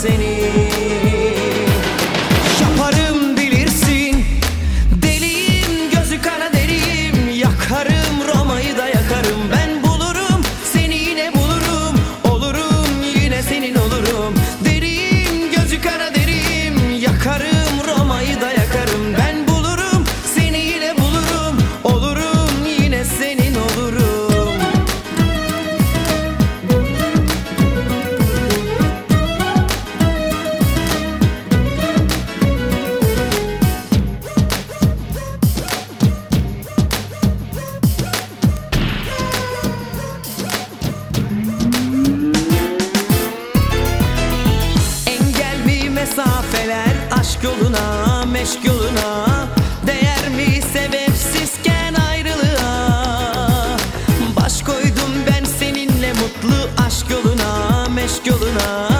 seni. Yaparım bilirsin, deliyim, gözü kara deriyim. Yakarım Roma'yı da yakarım. Ben bulurum seni, yine bulurum. Olurum yine senin olurum. Deriyim, gözü kara deriyim. Yakarım Roma'yı da yakarım. Ben bulurum seni, yine bulurum. Olurum yine senin olurum. Mesafeler aşk yoluna, meşk yoluna, değer mi sebepsizken ayrılığa? Baş koydum ben seninle mutlu aşk yoluna, meşk yoluna.